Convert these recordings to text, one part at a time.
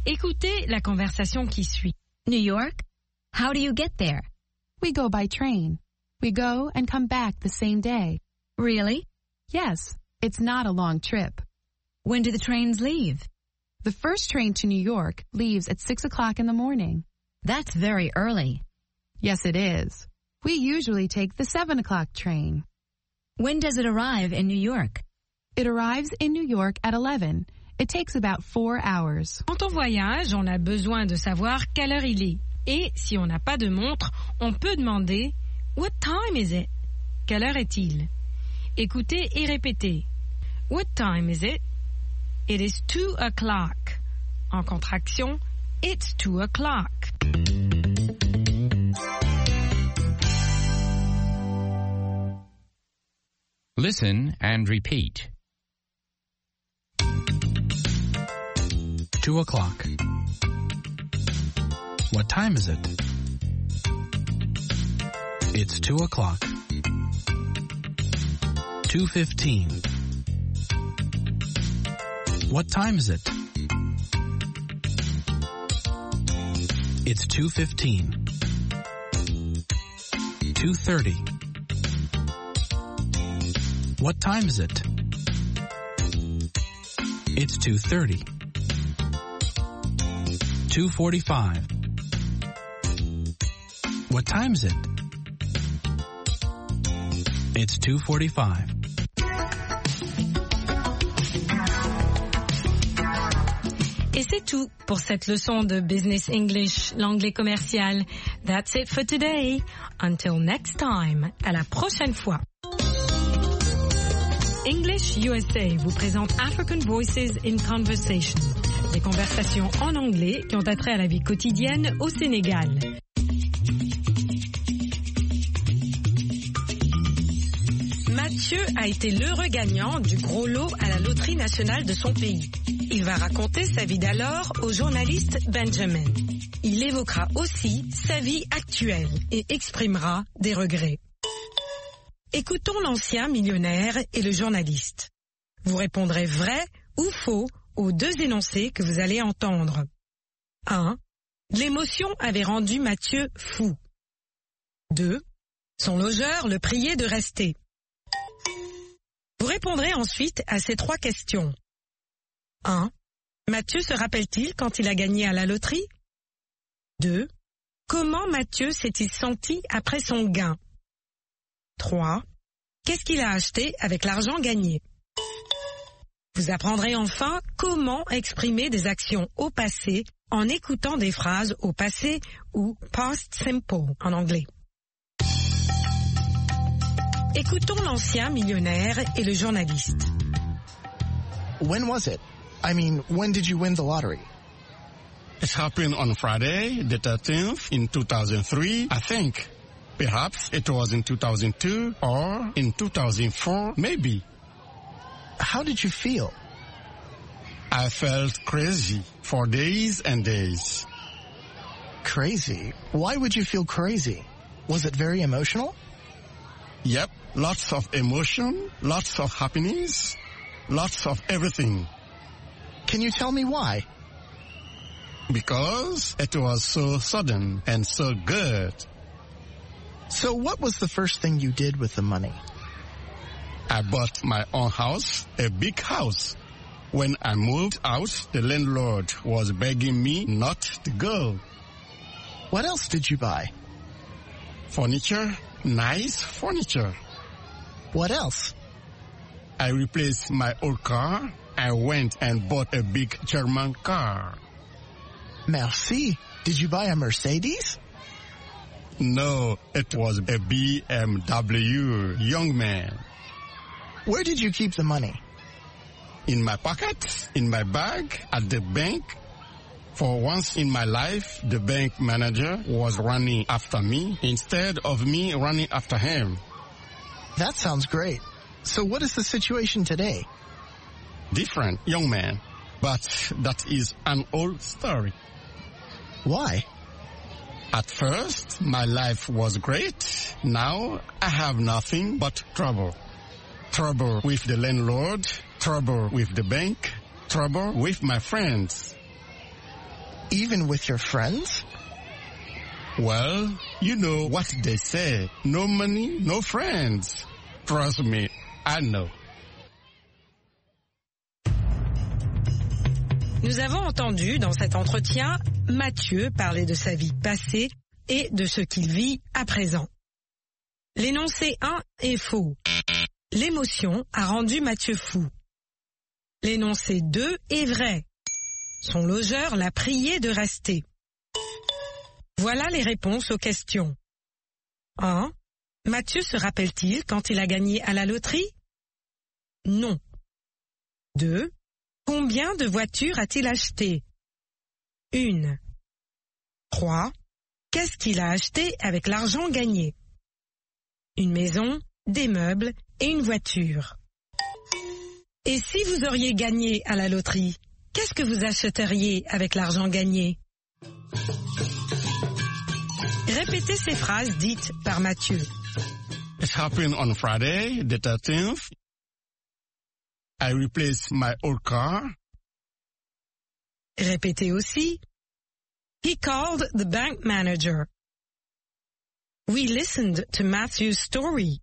Écoutez la conversation qui suit. New York? How do you get there? We go by train. We go and come back the same day. Really? Yes, it's not a long trip. When do the trains leave? The first train to New York leaves at 6 o'clock in the morning. That's very early. Yes, it is. We usually take the 7 o'clock train. When does it arrive in New York? It arrives in New York at 11. It takes about 4 hours. Quand on voyage, on a besoin de savoir quelle heure il est. Et si on n'a pas de montre, on peut demander « What time is it? » Quelle heure est-il? Écoutez et répétez. What time is it? It is 2 o'clock. En contraction, it's 2 o'clock. Listen and repeat. 2 o'clock. What time is it? It's 2 o'clock. 2:15. What time is it? It's 2:15. 2:30. What time is it? It's 2:30. 2:45. What time is it? It's 2:45. Et c'est tout pour cette leçon de Business English, l'anglais commercial. That's it for today. Until next time. À la prochaine fois. English USA vous présente African Voices in Conversation. Des conversations en anglais qui ont attrait à la vie quotidienne au Sénégal. Mathieu a été l'heureux gagnant du gros lot à la loterie nationale de son pays. Il va raconter sa vie d'alors au journaliste Benjamin. Il évoquera aussi sa vie actuelle et exprimera des regrets. Écoutons l'ancien millionnaire et le journaliste. Vous répondrez vrai ou faux aux deux énoncés que vous allez entendre. 1. L'émotion avait rendu Mathieu fou. 2. Son logeur le priait de rester. Vous répondrez ensuite à ces trois questions. 1. Mathieu se rappelle-t-il quand il a gagné à la loterie? 2. Comment Mathieu s'est-il senti après son gain? 3. Qu'est-ce qu'il a acheté avec l'argent gagné? Vous apprendrez enfin comment exprimer des actions au passé en écoutant des phrases au passé ou past simple en anglais. Écoutons l'ancien millionnaire et le journaliste. When was it? I mean, when did you win the lottery? It happened on Friday, the 13th, in 2003, I think. Perhaps it was in 2002 or in 2004, maybe. How did you feel? I felt crazy for days and days. Crazy? Why would you feel crazy? Was it very emotional? Yep, lots of emotion, lots of happiness, lots of everything. Can you tell me why? Because it was so sudden and so good. So what was the first thing you did with the money? I bought my own house, a big house. When I moved out, the landlord was begging me not to go. What else did you buy? Furniture, nice furniture. What else? I replaced my old car. I went and bought a big German car. Merci. Did you buy a Mercedes? No, it was a BMW, young man. Where did you keep the money? In my pocket, in my bag, at the bank. For once in my life, the bank manager was running after me instead of me running after him. That sounds great. So what is the situation today? Different, young man. But that is an old story. Why? At first, my life was great. Now, I have nothing but trouble. Trouble with the landlord, trouble with the bank, trouble with my friends. Even with your friends? Well, you know what they say. No money, no friends. Trust me, I know. Nous avons entendu dans cet entretien Mathieu parler de sa vie passée et de ce qu'il vit à présent. L'énoncé 1 est faux. L'émotion a rendu Mathieu fou. L'énoncé 2 est vrai. Son logeur l'a prié de rester. Voilà les réponses aux questions. 1. Mathieu se rappelle-t-il quand il a gagné à la loterie? Non. 2. Combien de voitures a-t-il acheté? 1. 3. Qu'est-ce qu'il a acheté avec l'argent gagné? Une maison, des meubles et une voiture. Et si vous auriez gagné à la loterie, qu'est-ce que vous achèteriez avec l'argent gagné? Répétez ces phrases dites par Mathieu. It happened on Friday, the 13th. I replaced my old car. Répétez aussi. He called the bank manager. We listened to Matthew's story.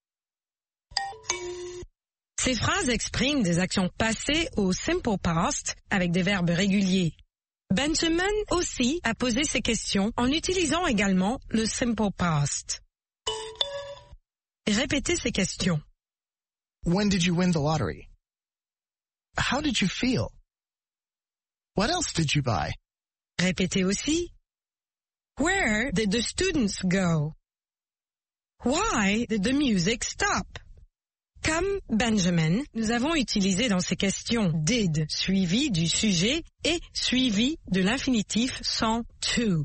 Ces phrases expriment des actions passées au simple past avec des verbes réguliers. Benjamin aussi a posé ces questions en utilisant également le simple past. Répétez ces questions. When did you win the lottery? How did you feel? What else did you buy? Répétez aussi. Where did the students go? Why did the music stop? Comme Benjamin, nous avons utilisé dans ces questions did suivi du sujet et suivi de l'infinitif sans to.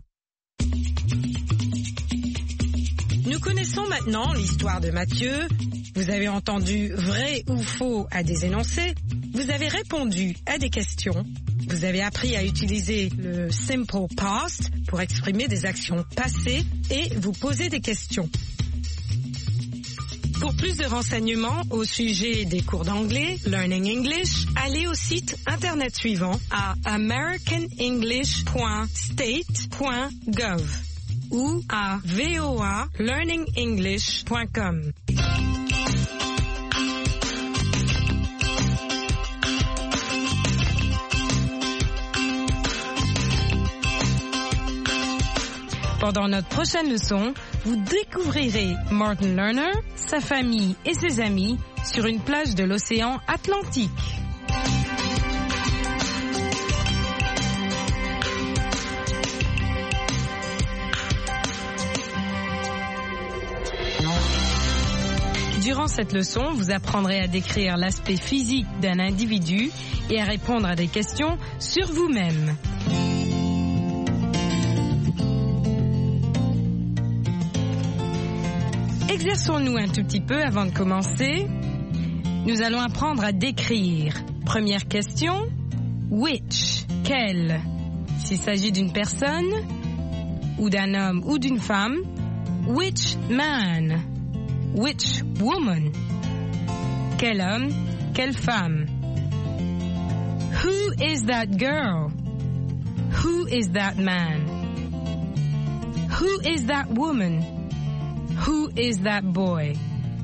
Nous connaissons maintenant l'histoire de Mathieu. Vous avez entendu vrai ou faux à des énoncés. Vous avez répondu à des questions. Vous avez appris à utiliser le simple past pour exprimer des actions passées et vous poser des questions. Pour plus de renseignements au sujet des cours d'anglais, Learning English, allez au site internet suivant à americanenglish.state.gov ou à voalearningenglish.com. Pendant notre prochaine leçon, vous découvrirez Martin Lerner, sa famille et ses amis sur une plage de l'océan Atlantique. Durant cette leçon, vous apprendrez à décrire l'aspect physique d'un individu et à répondre à des questions sur vous-même. Exerçons-nous un tout petit peu avant de commencer. Nous allons apprendre à décrire. Première question, which, quel? S'il s'agit d'une personne, ou d'un homme ou d'une femme, which man? Which woman? Quel homme, quelle femme? Who is that girl? Who is that man? Who is that woman? Who is that boy?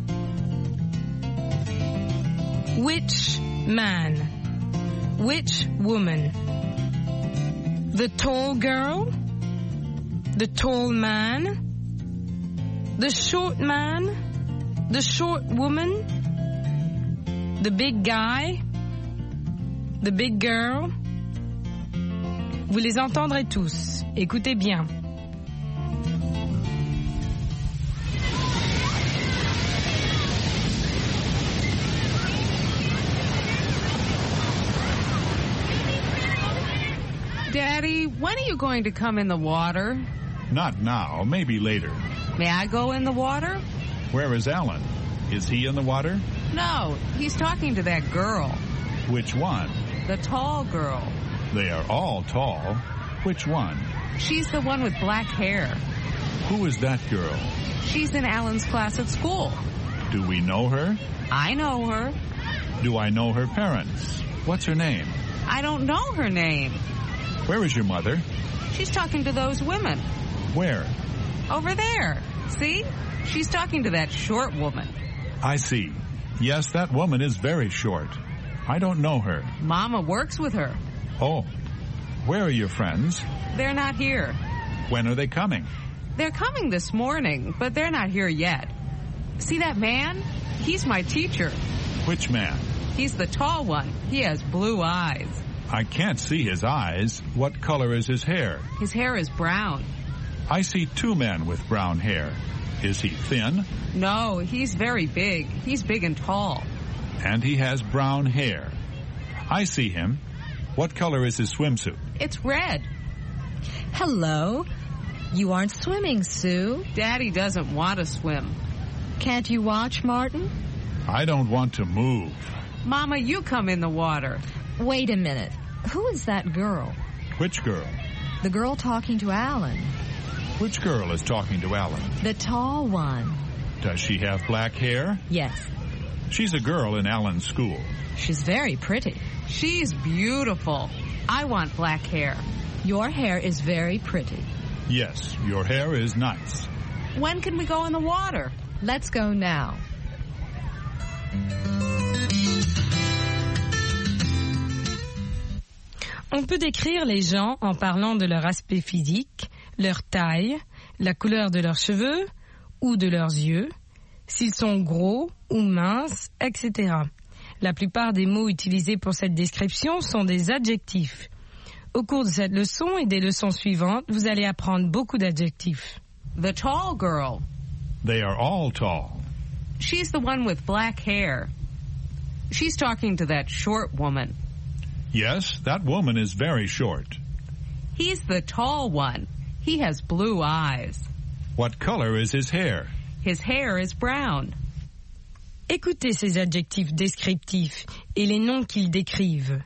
Which man? Which woman? The tall girl? The tall man? The short man? The short woman? The big guy? The big girl? Vous les entendrez tous. Écoutez bien. Daddy, when are you going to come in the water? Not now, maybe later. May I go in the water? Where is Alan? Is he in the water? No, he's talking to that girl. Which one? The tall girl. They are all tall. Which one? She's the one with black hair. Who is that girl? She's in Alan's class at school. Do we know her? I know her. Do I know her parents? What's her name? I don't know her name. Where is your mother? She's talking to those women. Where? Over there. See? She's talking to that short woman. I see. Yes, that woman is very short. I don't know her. Mama works with her. Oh. Where are your friends? They're not here. When are they coming? They're coming this morning, but they're not here yet. See that man? He's my teacher. Which man? He's the tall one. He has blue eyes. I can't see his eyes. What color is his hair? His hair is brown. I see two men with brown hair. Is he thin? No, he's very big. He's big and tall. And he has brown hair. I see him. What color is his swimsuit? It's red. Hello. You aren't swimming, Sue. Daddy doesn't want to swim. Can't you watch, Martin? I don't want to move. Mama, you come in the water. Wait a minute. Who is that girl? Which girl? The girl talking to Alan. Which girl is talking to Alan? The tall one. Does she have black hair? Yes. She's a girl in Alan's school. She's very pretty. She's beautiful. I want black hair. Your hair is very pretty. Yes, your hair is nice. When can we go in the water? Let's go now. On peut décrire les gens en parlant de leur aspect physique, leur taille, la couleur de leurs cheveux ou de leurs yeux, s'ils sont gros ou minces, etc. La plupart des mots utilisés pour cette description sont des adjectifs. Au cours de cette leçon et des leçons suivantes, vous allez apprendre beaucoup d'adjectifs. The tall girl. They are all tall. She's the one with black hair. She's talking to that short woman. Yes, that woman is very short. He's the tall one. He has blue eyes. What color is his hair? His hair is brown. Écoutez ces adjectifs descriptifs et les noms qu'ils décrivent.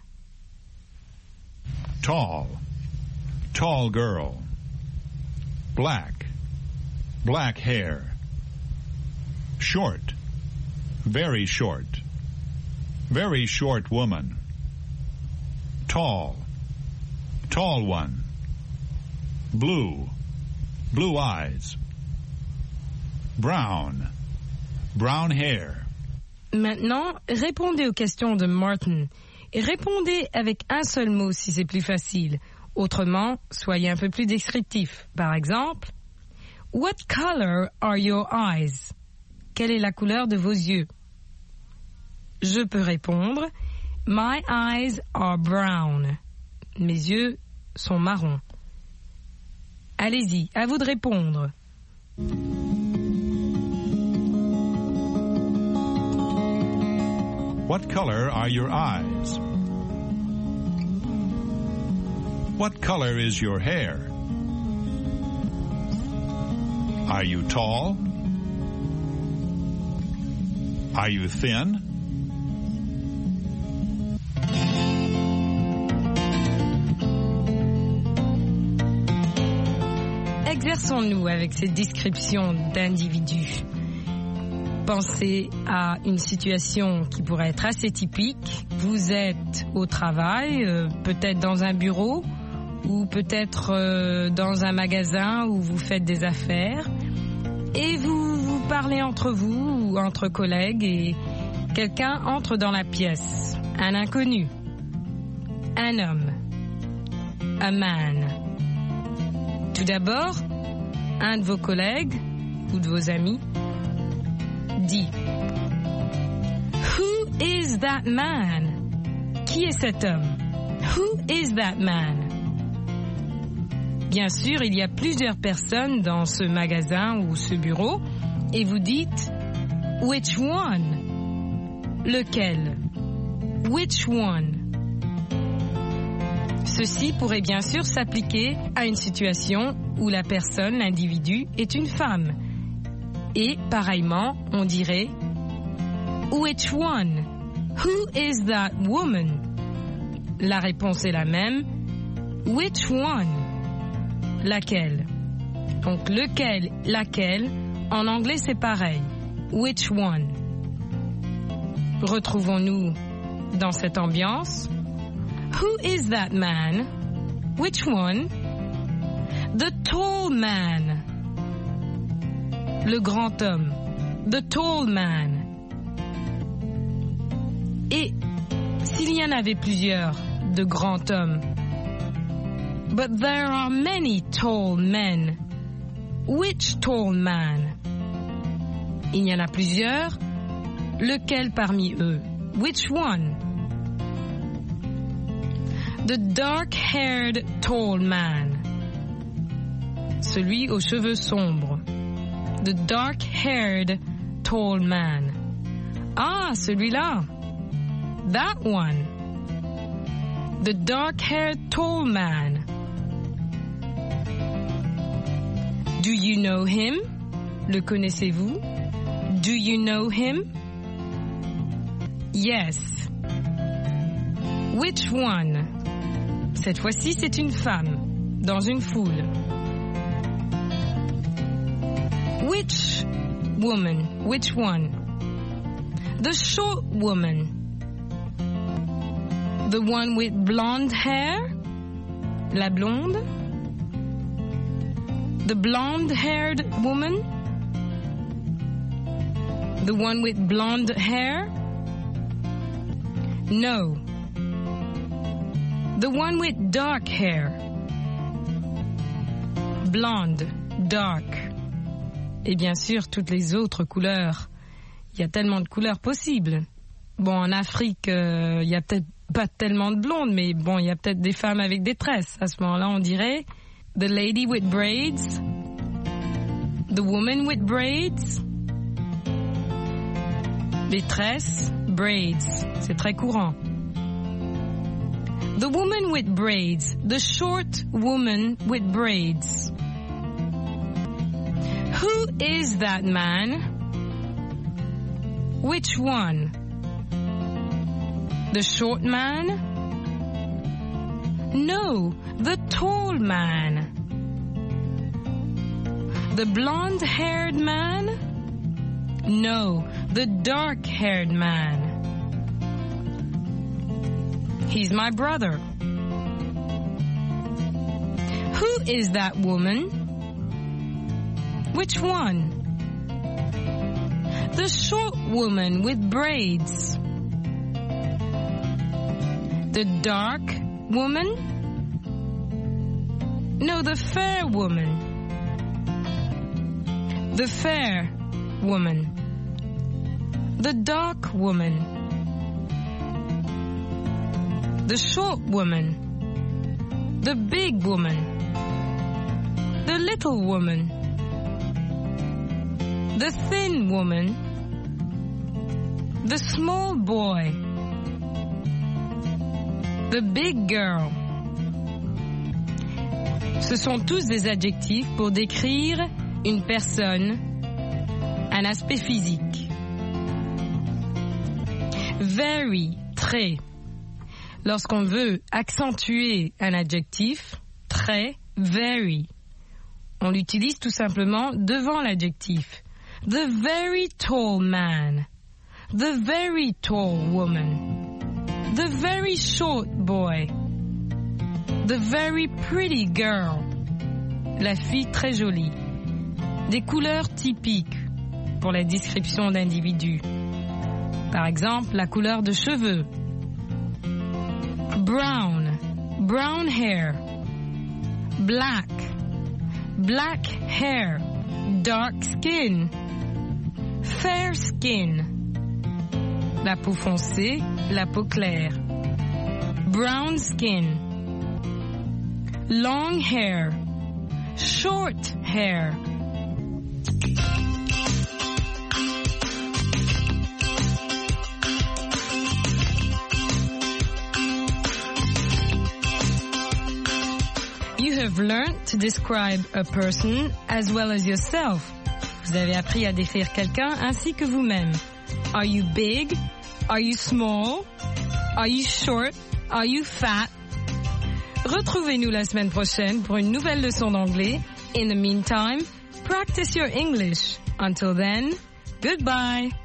Tall. Tall girl. Black. Black hair. Short. Very short. Very short woman. Tall. Tall one. Blue. Blue eyes. Brown. Brown hair. Maintenant, répondez aux questions de Martin et répondez avec un seul mot si c'est plus facile. Autrement, soyez un peu plus descriptif. Par exemple, What color are your eyes? Quelle est la couleur de vos yeux? Je peux répondre My eyes are brown. Mes yeux sont marrons. Allez-y, à vous de répondre. What color are your eyes? What color is your hair? Are you tall? Are you thin? Exerçons-nous avec ces descriptions d'individus. Pensez à une situation qui pourrait être assez typique. Vous êtes au travail, peut-être dans un bureau ou peut-être dans un magasin où vous faites des affaires et vous parlez entre vous ou entre collègues et quelqu'un entre dans la pièce. Un inconnu, un homme, a man. Tout d'abord, un de vos collègues ou de vos amis dit Who is that man? Qui est cet homme? Who is that man? Bien sûr, il y a plusieurs personnes dans ce magasin ou ce bureau et vous dites Which one? Lequel? Which one? Ceci pourrait bien sûr s'appliquer à une situation où la personne, l'individu, est une femme. Et, pareillement, on dirait Which one? Who is that woman? La réponse est la même. Which one? Laquelle? Donc, lequel, laquelle, en anglais c'est pareil. Which one? Retrouvons-nous dans cette ambiance. Who is that man? Which one? The tall man. Le grand homme. The tall man. Et s'il y en avait plusieurs de grands hommes. But there are many tall men. Which tall man? Il y en a plusieurs. Lequel parmi eux? Which one? The dark-haired tall man. Celui aux cheveux sombres. The dark-haired tall man. Ah, celui-là. That one. The dark-haired tall man. Do you know him? Le connaissez-vous? Do you know him? Yes. Which one? Cette fois-ci, c'est une femme, dans une foule. Which woman? Which one? The short woman. The one with blonde hair? La blonde? The blonde-haired woman? The one with blonde hair? No. The one with dark hair. Blonde, dark. Et bien sûr, toutes les autres couleurs. Il y a tellement de couleurs possibles. Bon, en Afrique, il y a peut-être pas tellement de blondes, mais bon, il y a peut-être des femmes avec des tresses. À ce moment-là, on dirait the lady with braids, the woman with braids. Les tresses, braids, c'est très courant. The woman with braids, the short woman with braids. Who is that man? Which one? The short man? No, the tall man. The blonde-haired man? No, the dark-haired man. He's my brother. Who is that woman? Which one? The short woman with braids. The dark woman? No, the fair woman. The fair woman. The dark woman. The short woman. The big woman. The little woman. The thin woman. The small boy. The big girl. Ce sont tous des adjectifs pour décrire une personne, un aspect physique. Very, très. Lorsqu'on veut accentuer un adjectif, très, very, on l'utilise tout simplement devant l'adjectif. The very tall man. The very tall woman. The very short boy. The very pretty girl. La fille très jolie. Des couleurs typiques pour la description d'individus. Par exemple, la couleur de cheveux. Brown, brown hair. Black, black hair. Dark skin. Fair skin. La peau foncée, la peau claire. Brown skin. Long hair. Short hair. You have learned to describe a person as well as yourself. Vous avez appris à décrire quelqu'un ainsi que vous-même. Are you big? Are you small? Are you short? Are you fat? Retrouvez-nous la semaine prochaine pour une nouvelle leçon d'anglais. In the meantime, practice your English. Until then, goodbye.